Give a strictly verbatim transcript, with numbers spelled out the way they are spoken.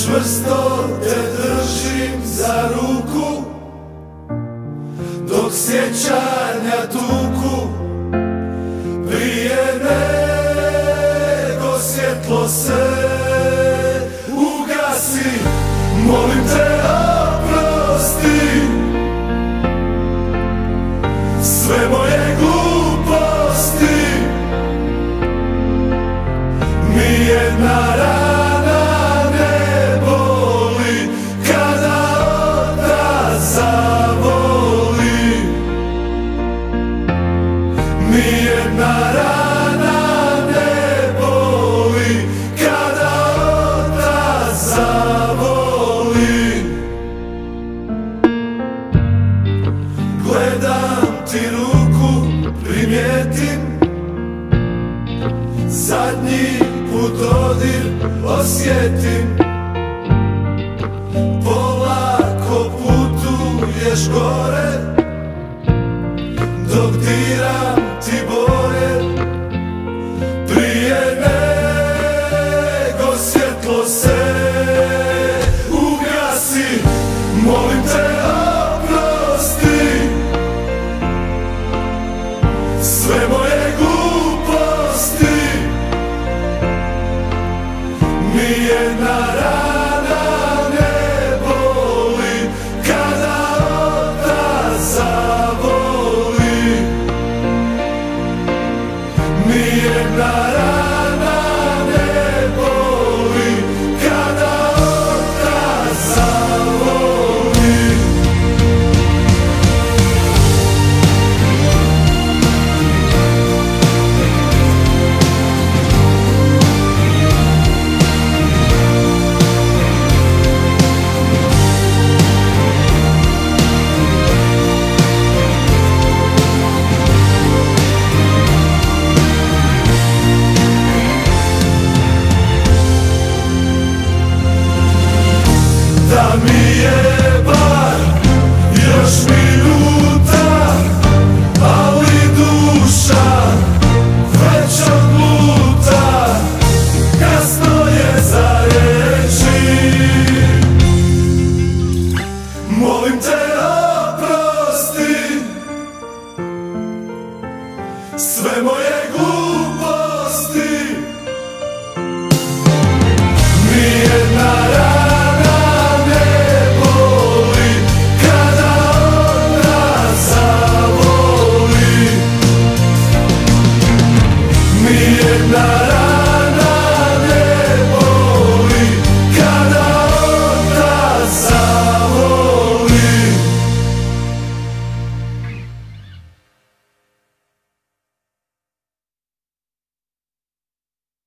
Čvrsto te držim za ruku, dok sjećanja tuku. Prije nego svjetlo se ugasi, molim te oprosti sve moje gluposti. Nijedna rana ne boli kada otac zavoli. Nijedna rana ne boli kada otac zavoli. Gledam ti ruku, primijetim zadnji put dodir osjetim. Polako putuješ gore, dok diram ti boje. Prije nego svjetlo se ugasi, molim te oprosti sve moje gluposti. Nijedna rana ne boli kada otac zavoli. Nijedna rana ne boli kada otac zavoli. Da mi je bar još minuta, ali duša već odluta. Kasno je za reći, molim te oprosti sve moje gluposti.